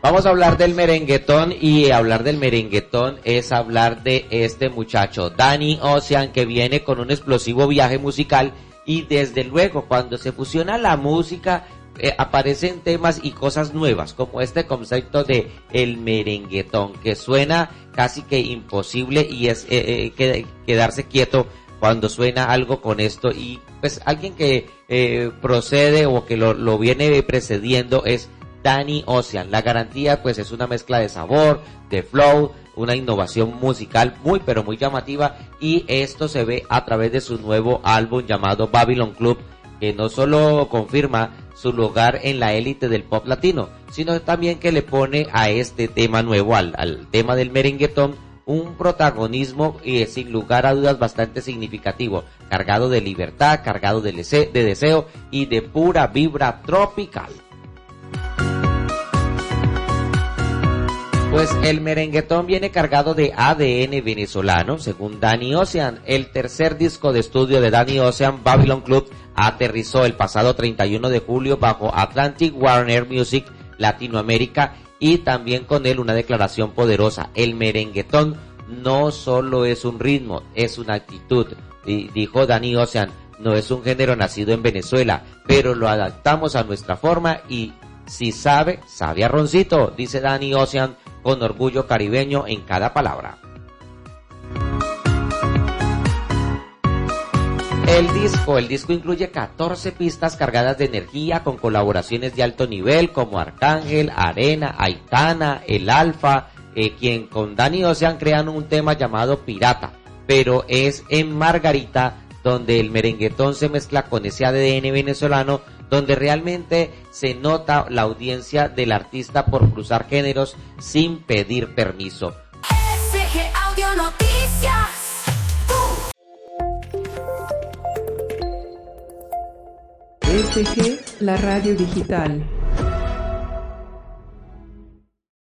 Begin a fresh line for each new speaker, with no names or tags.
Vamos a hablar del merenguetón, y hablar del merenguetón es hablar de este muchacho, Danny Ocean, que viene con un explosivo viaje musical, y desde luego cuando se fusiona la música aparecen temas y cosas nuevas, como este concepto de el merenguetón, que suena casi que imposible, y es quedarse quieto cuando suena algo con esto. Y pues alguien que procede o que lo viene precediendo es Danny Ocean. La garantía pues es una mezcla de sabor, de flow, una innovación musical muy pero muy llamativa, y esto se ve a través de su nuevo álbum llamado Babylon Club, que no solo confirma su lugar en la élite del pop latino, sino también que le pone a este tema nuevo, al tema del merenguetón, un protagonismo sin lugar a dudas bastante significativo, cargado de libertad, cargado de deseo y de pura vibra tropical. Pues el merenguetón viene cargado de ADN venezolano, según Danny Ocean. El tercer disco de estudio de Danny Ocean, Babylon Club, aterrizó el pasado 31 de julio bajo Atlantic Warner Music Latinoamérica, y también con él una declaración poderosa: el merenguetón no solo es un ritmo, es una actitud. Y dijo Danny Ocean, no es un género nacido en Venezuela, pero lo adaptamos a nuestra forma, y si sabe, sabe a roncito, dice Danny Ocean, con orgullo caribeño en cada palabra. El disco incluye 14 pistas cargadas de energía, con colaboraciones de alto nivel como Arcángel, Arena, Aitana, El Alfa, quien con Danny Ocean crean un tema llamado Pirata, pero es en Margarita donde el merenguetón se mezcla con ese ADN venezolano, donde realmente se nota la audiencia del artista por cruzar géneros sin pedir permiso.
SG Audio Noticias.
SG, la radio digital.